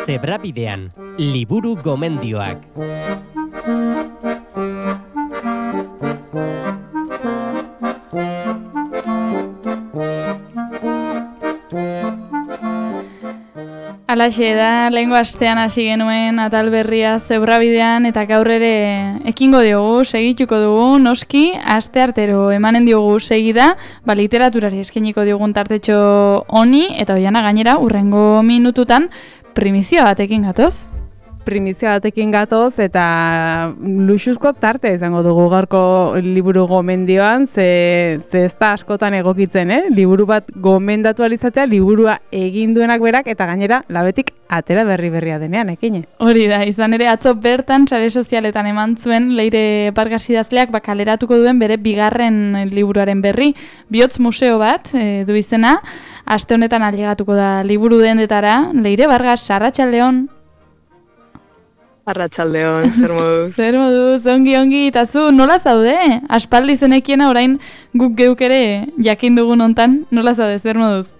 Zebrabidean, liburu gomendioak. Alaxe da, lehengo astean hasi genuen atal berria Zebrabidean eta gaur ere ekingo diogu, segituko dugu, noski, asteartero emanen diogu segida, literaturari eskainiko diogun tartetxo honi, eta Oiana gainera, hurrengo minututan primizia batekin gatoz. Primizia batekin gatoz eta luxuzko tarte izango dugu gaurko liburu gomendioan, ze ez da askotan egokitzen, liburu bat gomendatu alizatea, liburua egin duenak berak eta gainera labetik atera berria denean, ekine. Hori da, izan ere atzo bertan sare sozialetan eman zuen Leire Vargas idazleak kaleratuko duen bere bigarren liburuaren berri, Bihotz museo bat du izena, aste honetan ailegatuko da liburu dendetara. Leire Vargas, arratsaldeon. Arratsaldeon, zer moduz? Zer moduz, ongi, eta zu nola zaude? Aspaldi zenekiena orain guk geuk ere jakin dugun hontan, nola zaude, zer moduz?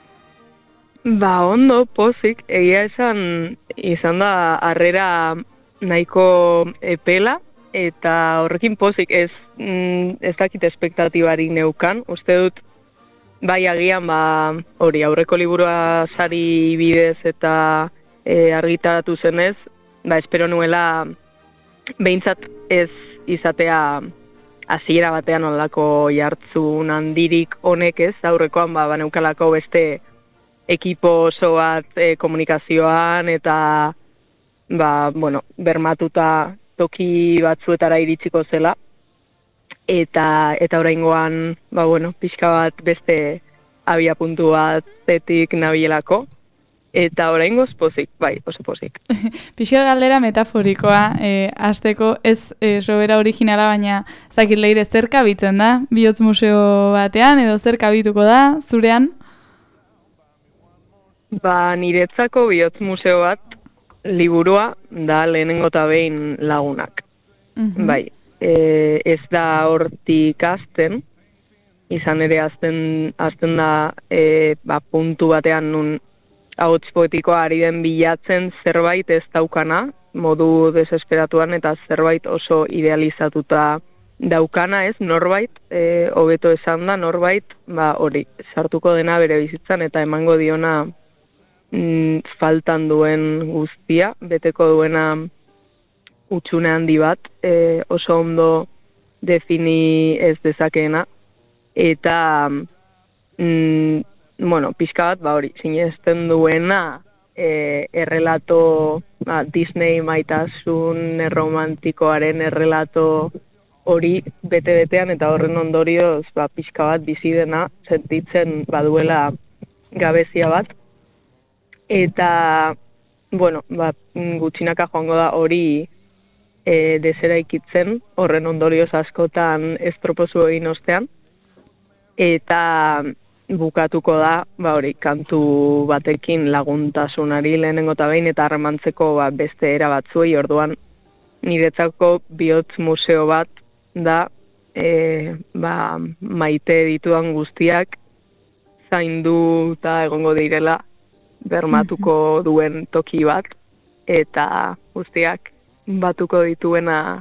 Ondo, pozik, egia izan da harrera nahiko epela, eta horrekin pozik ez dakit espektatibarik neukan, uste dut bai agian hori aurreko liburua sari bidez eta argitaratu zenez, espero nuela behintzat ez izatea hasiera batean olako jartzun handirik honek ez, aurrekoan baneukalako beste ekipo oso bat komunikazioan eta bermatuta toki batzuetara iritsiko zela eta oraingoan pixka bat beste abiapuntu batetik nabielako. Eta oraingoz pozik, oso pozik. Pixka galdera metaforikoa, hasteko ez sobera originala, baina zakit Leire zer kabitzen da? Bihotz museo batean edo zer kabituko da, zurean? Niretzako Bihotz museo bat liburua da lehenengo eta behin lagunak. Ez da hortik hasten, izan ere hasten da puntu batean nun ahots poetikoa ari den bilatzen zerbait ez daukana, modu desesperatuan eta zerbait oso idealizatuta daukana ez, norbait, hobeto esan da, norbait, hori, sartuko dena bere bizitzan eta emango diona faltan duen guztia, beteko duena hutsune handi bat, oso ondo defini ez dezakeena, eta pixka bat, hori, sinesten duena errelato, Disney maitasun romantikoaren errelato hori bete-betean eta horren ondorioz pixka bat bizi dena sentitzen baduela gabezia bat. Eta, gutxinaka joango da hori deseraikitzen, horren ondorioz askotan estropozu egin ostean. Eta bukatuko da, hori, kantu batekin laguntasunari lehenengo eta behin eta harremantzeko beste era batzuei, orduan niretzako Bihotz museo bat da maite ditudan guztiak zaindu eta egongo direla bermatuko duen toki bat, eta guztiak batuko dituena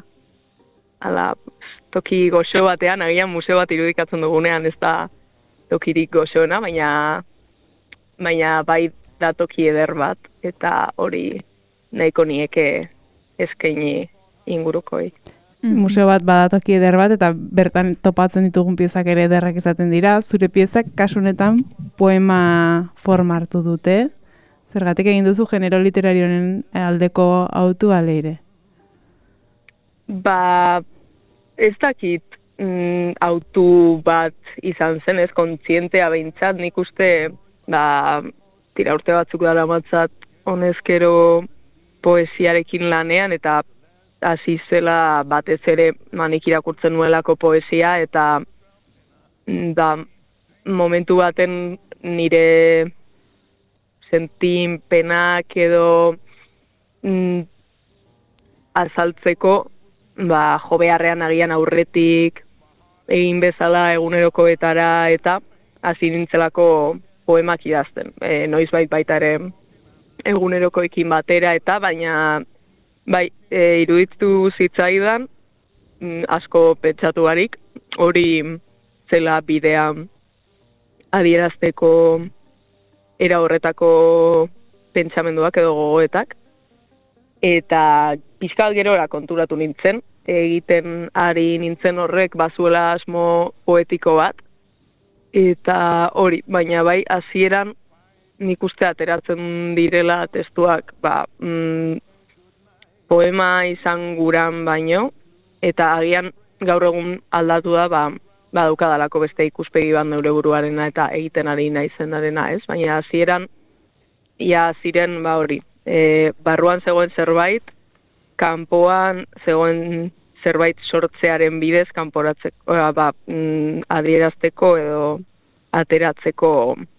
toki goxo batean, agian museo bat irudikatzen dugunean ez da tokirik goxona, baina bai da toki eder bat, eta hori nahiko nieke eskaini ingurukoi. Museo bat badatoki eder bat, eta bertan topatzen ditugun piezak ere ederrak izaten dira. Zure piezak kasunetan poema forma hartu dute. Zergatik egin duzu genero literarioen aldeko autua, Leire? Ez dakit autu bat izan zen, ez kontzientea behintzat, nik uste tira urte batzuk dara matzat honezkero poesiarekin lanean, eta hasi zela batez ere nik irakurtzen nuelako poesia, eta momentu baten nire sentipenak edo azaltzeko jo beharrean agian aurretik egin bezala egunerokoetara eta hasi nintzelako poemak idazten. Noizbait baita ere egunerokoekin batera eta, baina bai, iruditu zitzaidan asko pentsatu barik, hori zela bidea adierazteko era horretako pentsamenduak edo gogoetak, eta pixkat gerora konturatu nintzen, egiten ari nintzen horrek bazuela asmo poetiko bat, eta hori, baina bai, hasieran nik uste ateratzen direla testuak, poema izan guran baino, eta agian gaur egun aldatu da, badaukadalako beste ikuspegi bat neure buruarena eta egiten ari naizenarena, ez? Baina hasieran ia ziren hori, barruan zegoen zerbait, kanpoan zegoen zerbait sortzearen bidez kanporatzeko, adierazteko edo ateratzeko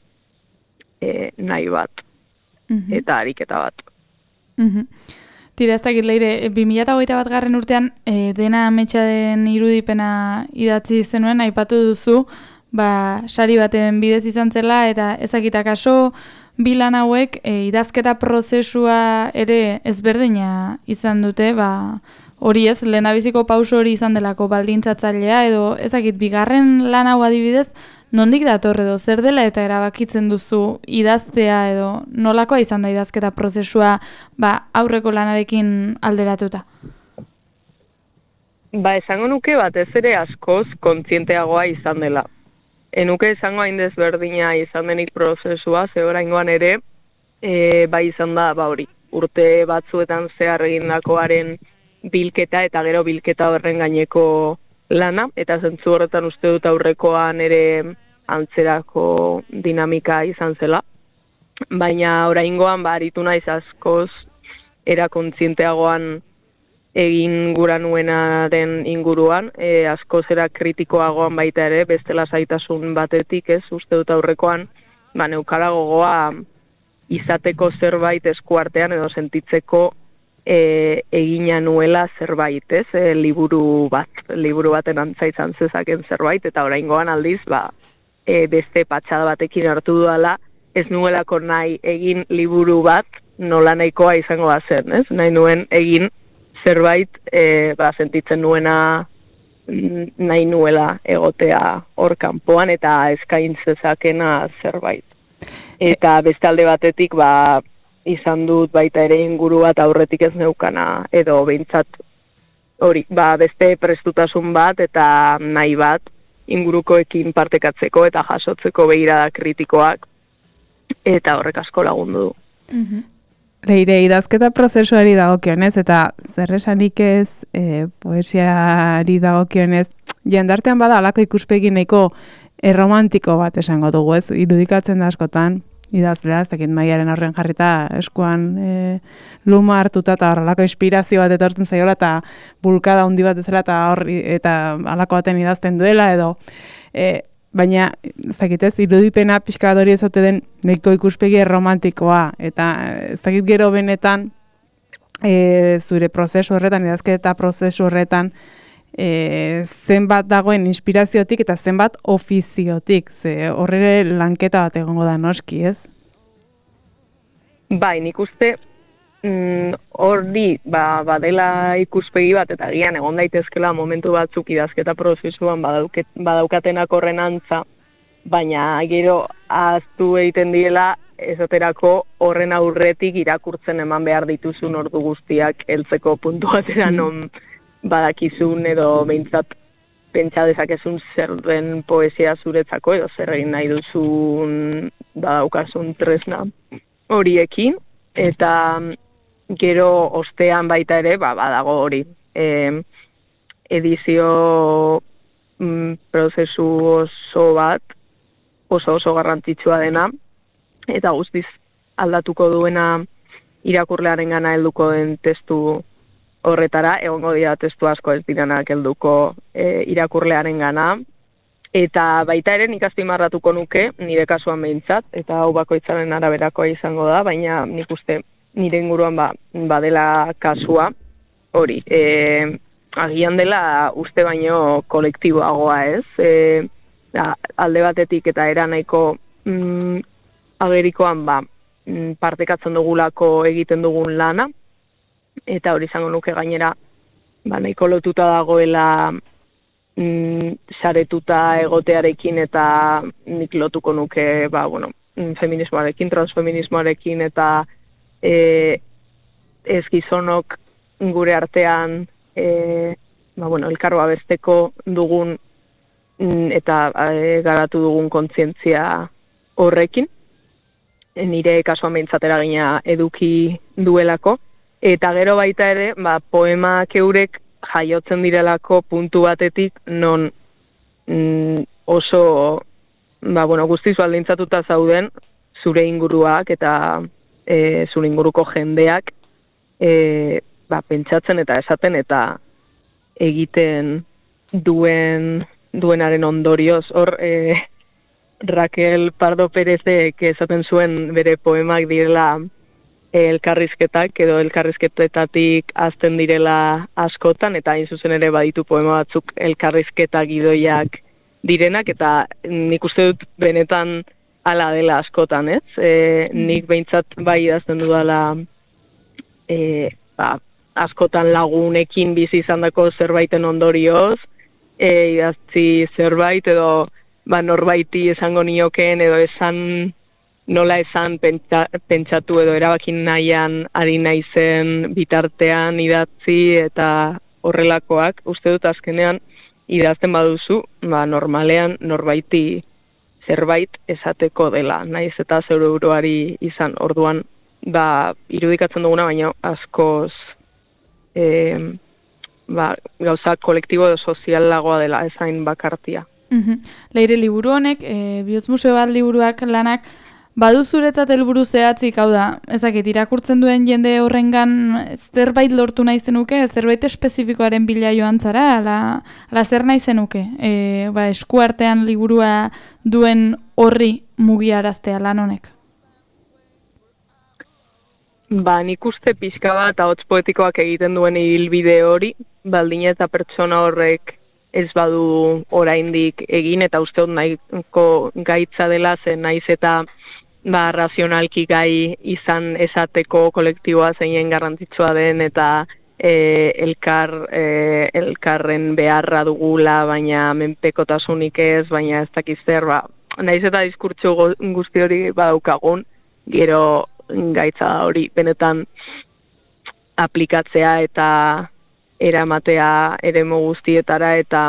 nahi bat, eta ariketa bat. Tira, ez dakit leire, 2021 urtean dena ametsa den irudipena idatzi zenuen, aipatu duzu, sari baten bidez izan zela, eta ezakitak aso, bi lan hauek idazketa prozesua ere ezberdina izan dute, hori ez, lehendabiziko pauso hori izan delako baldintzatzailea, edo ezakit, bigarren lan hau adibidez, nondik dator edo zer dela eta erabakitzen duzu idaztea edo nolakoa izan da idazketa prozesua aurreko lanarekin alderatuta? Esango nuke batez ere askoz kontzienteagoa izan dela. Enuke esango hain desberdina izan denik prozesua, ze oraingoan ere, izan da hori. Urte batzuetan zehar egindakoaren bilketa eta gero bilketa horren gaineko lana, eta zentzu horretan uste dut aurrekoan ere antzerako dinamika izan zela. Baina oraingoan aritu naiz askoz era kontzienteagoan egin gura nuenaren inguruan, askoz era kritikoagoan baita ere, beste lasaitasun batetik, ez, uste dut aurrekoan, neukara gogoa izateko zerbait eskuartean edo sentitzeko egina nuela zerbait, ez, liburu baten antza izan zezaken zerbait, eta oraingoan aldiz, beste patxada batekin hartu dudala, ez nuelako nahi egin liburu bat, nola nahikoa izango da zen, ez, nahi nuen egin zerbait, sentitzen nuena nahi nuela egotea hor kanpoan eta eskaintzezakena zerbait. Eta beste alde batetik, izan dut baita ere inguru bat aurretik ez neukana, edo behintzat hori, beste prestutasun bat eta nahi bat ingurukoekin partekatzeko eta jasotzeko begirada kritikoak, eta horrek asko lagundu du. Leire, idazketa prozesuari dagokionez, eta zer esanik ez poesiari dagokionez, jendartean bada alako ikuspegi nahiko erromantiko bat esango dugu, ez? Irudikatzen da askotan, idazlea, ez dakit maiaren aurren jarrita eskuan luma hartuta eta horrelako inspirazio bat etortzen zaiola eta bulkada handi bat ezela eta alako baten idazten duela edo baina, ez dakit ez, irudipena pixka bat hori ezote den nahiko ikuspegi romantikoa, eta ez dakit gero benetan zure prozesu horretan, idazketa prozesu horretan zenbat dagoen inspiraziotik eta zenbat ofiziotik, ze horre lanketa bat egongo da noski, ez? Nik uste hori badela ikuspegi bat eta gian egon daitezkela momentu batzuk idazketa prozesuan badaukatenak horren antza, baina gero ahaztu egiten diela ezoterako horren aurretik irakurtzen eman behar dituzun ordu guztiak heltzeko puntu batera non badakizun edo behintzat pentsa dezakezun zer den poesia zuretzako edo zer egin nahi duzun badaukasun tresna horiekin, eta gero ostean baita ere, badago hori, edizio prozesu oso bat, oso garrantzitsua dena, eta guztiz aldatuko duena irakurlearen gana helduko den testu horretara, egongo dira testu asko ez diranak helduko irakurlearen gana, eta baita ere nik azpimarratuko nuke, nire kasuan behintzat, eta hau bakoitzaren araberakoa izango da, baina nik uste nire inguruan badela kasua, hori, agian dela uste baino kolektiboagoa ez, alde batetik eta era nahiko agerikoan partekatzen dugulako egiten dugun lana, eta hori izango nuke gainera, nahiko lotuta dagoela saretuta egotearekin eta nik lotuko nuke, feminismoarekin, transfeminismoarekin eta ez gizonok gure artean elkar babesteko dugun eta garatu dugun kontzientzia horrekin. Nire kasuan behintzat eragina eduki duelako. Eta gero baita ere, poemak eurek jaiotzen direlako puntu batetik non oso guztiz baldintzatuta zauden zure inguruak eta zure inguruko jendeak pentsatzen eta esaten eta egiten duenaren ondorioz. Hor, Raquel Pardo Perezek esaten zuen bere poemak direla elkarrizketak edo elkarrizketetatik hazten direla askotan, eta hain zuzen ere baditu poema batzuk elkarrizketa gidoiak direnak, eta nik uste dut benetan hala dela askotan, ez? Nik behintzat bai idazten dudala askotan lagunekin bizi izandako zerbaiten ondorioz, idaztzi zerbait edo norbaiti esango niokeen edo nola esan pentsatu edo erabakin nahian ari naizen bitartean idatzi eta horrelakoak. Uste dut azkenean idazten baduzu, normalean norbaiti zerbait esateko dela, naiz eta zeure buruari izan. Orduan, irudikatzen duguna, baina askoz gauza kolektibo edo sozialagoa dela, ezain bakartia. Leire, liburu honek, Bihotz Museo bat liburuak lanak, badu zuretzat helburu zehatzik, hau da, ezakit, irakurtzen duen jende horrengan zerbait lortu nahi zenuke, zerbait espezifikoaren bila joan zara, ala zer nahi zenuke, eskuartean liburua duen horri mugiaraztea lan honek? Nik uste pixka bat ahots poetikoak egiten duen ibilbide hori, baldin eta pertsona horrek ez badu oraindik egin, eta uste dut nahiko gaitza dela, zen naiz eta razionalki gai izan esateko kolektiboa zeinen garrantzitsua den, eta elkarren beharra dugula, baina menpekotasunik ez, baina ez dakiz zer, naiz eta diskurtso guzti hori badaukagun, gero gaitza hori benetan aplikatzea eta eramatea eremu guztietara, eta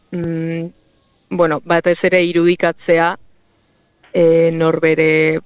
batez ere irudikatzea norbere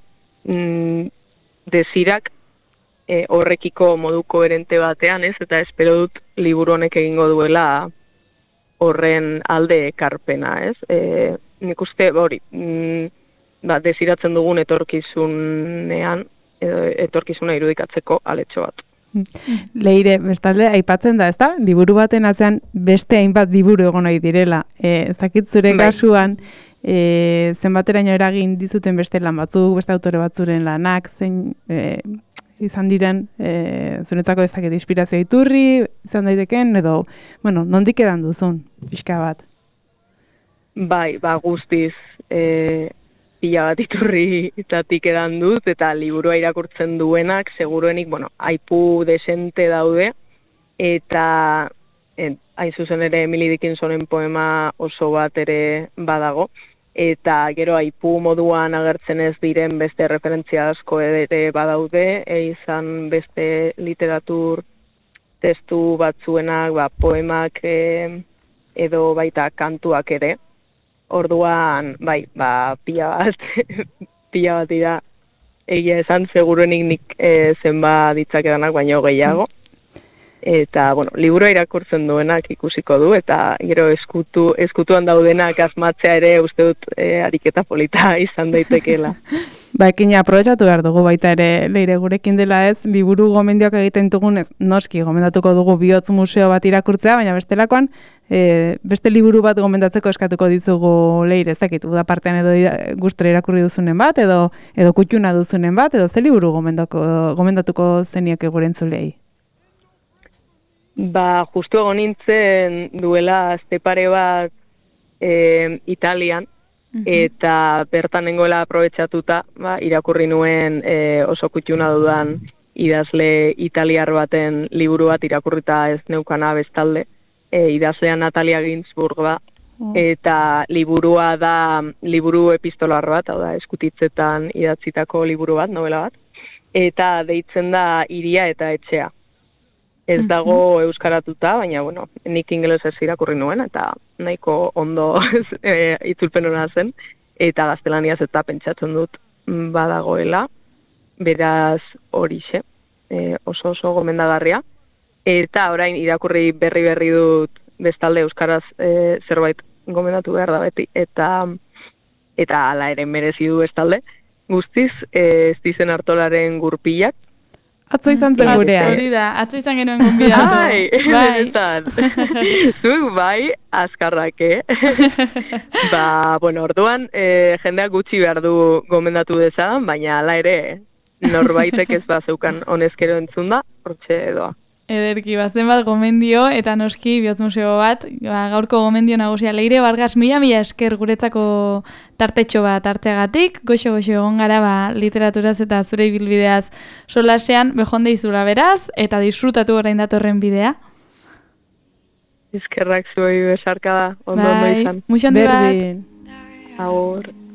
desirak horrekiko modu koherente batean, ez? Eta espero dut liburu honek egingo duela horren alde ekarpena, ez? Nik uste hori, desiratzen dugun etorkizunean, etorkizuna irudikatzeko aletxo bat. Leire, bestalde, aipatzen da, ezta? Liburu baten atzean beste hainbat liburu egon nahi direla. Ez dakit zure kasuan, zenbateraino eragin dizuten beste lan batzuk, beste autore batzuren lanak, zein izan diren, zuretzako ez dakit inspirazio iturri, izan daiteken, edo, nondik edan duzun, pixka bat? Bai, guztiz, pila bat iturritatik edan dut, eta liburua irakurtzen duenak, seguruenik, aipu desente daude, eta hain zuzen ere Emily Dickinsonen poema oso bat ere badago, eta gero aipu moduan agertzen ez diren beste referentzia asko ere badaude, izan beste literatur testu batzuenak, poemak edo baita kantuak ere. Orduan, pila bat dira, egia esan, seguruenik nik zenba ditzakedanak baino gehiago. Eta, liburua irakurtzen duenak ikusiko du, eta gero eskutuan daudenak asmatzea ere uste dut ariketa polita izan daitekeela. Ekin aprobetxatu behar dugu baita ere, Leire, gurekin dela ez, liburu gomendioak egiten dugunez, noski gomendatuko dugu Bihotz Museo bat irakurtzea, baina bestelakoan, beste liburu bat gomendatzeko eskatuko dizugu, Leire, ez dakit, udapartean edo gustora irakurri duzunen bat, edo kutxuna duzunen bat, edo ze liburu gomendatuko zenioke gure entzulei? Justu egon nintzen duela azte pare bat Italian, eta bertan nengoela aprobetxatuta, irakurri nuen oso kutxuna dudan idazle italiar baten liburu bat irakurrita ez neukana bestalde, idazlea Natalia Ginsburg da, eta liburua da liburu epistolar bat, hau da, eskutitzetan idatzitako liburu bat, novela bat, eta deitzen da Hiria eta etxea. Ez dago euskaratuta, baina, bueno, nik ingelesez irakurri nuen, eta nahiko ondo itzulpen hona zen, eta gaztelaniaz eta pentsatzen dut badagoela, beraz horixe, oso gomendagarria. Eta orain irakurri berri dut bestalde euskaraz zerbait gomendatu behar da beti, eta hala ere merezi du bestalde. Guztiz, Stizen Artolaren Gurpilak. Atzo izan zen gurea. Hori da, atzo izan genuen gonbidatu. Zuk bai, azkarrak, bueno, orduan, jendeak gutxi behar du gomendatu dezadan, baina hala ere, norbaitek ez bazeukan honezkero entzunda, hortxe doa. Ederki, bazen bat gomendio, eta noski Bihotz Museo bat, gaurko gomendio nagusia Leire Vargas, mila esker guretzako tartetxo bat hartzeagatik, goxo egon gara literaturaz eta zure ibilbideaz solasean, bejonde izula beraz, eta disfrutatu orain datorren bidea. Eskerrak zuei besarka da, ondo izan. Muxo handi bat. Agur.